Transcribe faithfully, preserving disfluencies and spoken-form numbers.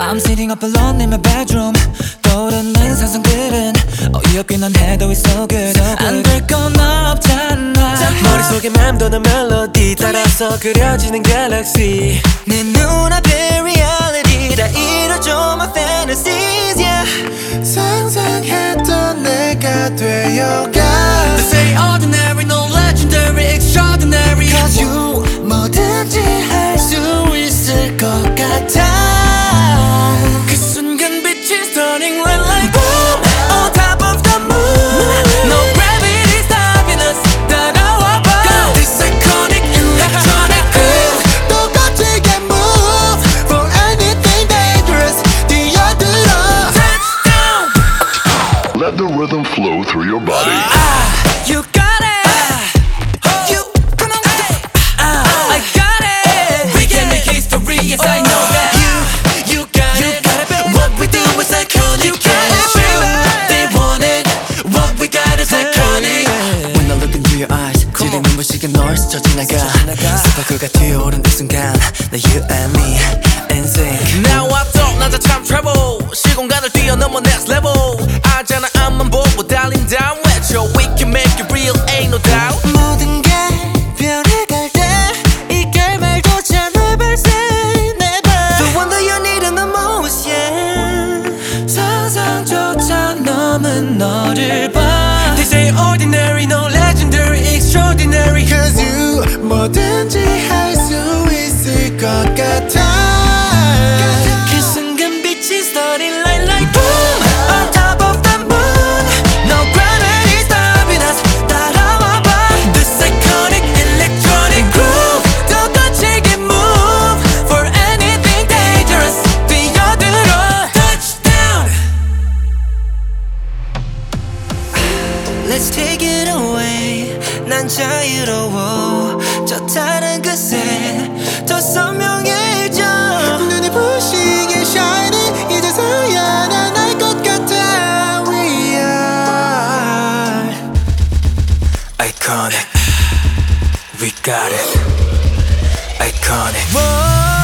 I'm sitting up alone in my bedroom. 떠오르는 상상들은 어이없기는 해도 it's so good, so good. 안 될 건 없잖아. 머릿속에 맴도는 멜로디 따라서 그려지는 갤럭시. 내 눈앞에 reality 다 이뤄줘 my fantasies, yeah. 상상했던 내가 되어가. They say ordinary, no legendary, extraordinary. Cause you 뭐든지 할 수 있을 것 같아. 그 순간 빛이 starting red like boom on top of the moon. No gravity stopping us. 따라와 봐. This iconic electronic groove. 똑같이게 move for anything dangerous. 뛰어들어. Touchdown. Let the rhythm flow through your body. Ah, you got it. You come on, ah, I got it. We can make history, yes I know that. You, you got it. What we do is iconic. You got it, baby. They want it. What we got is iconic. When I look into your eyes, 지린 눈부시게 널 스쳐 지나가. 스파크가 튀어오른 이 순간, 나 you and me in sync. Now I thought 나자 참 travel. 시공간을 뛰어넘어 next level. 알잖아 앞만 보고 달린다 외쳐. We can make it real, ain't no doubt. 모든 게 변해갈 때 이 결말조차 내 발생 never. The one that you need in the most, yeah. 상상조차 넘은 너를 봐. They say ordinary, no legendary, extraordinary. Cause you 뭐든지 할 수 있을 것 같아. 그 순간 빛이 starting light like boom on top of the moon. No gravity stopping us. 따라와 봐. This iconic electronic groove. 똑같이게 move for anything dangerous. 뛰어들어. Touchdown. Let's take it away. 난 자유로워. 저 다른 그새 더 선명해져. 눈이 부시게 shining 이제서야 난 알 것 같아. We are Iconic. We got it. Iconic. Whoa.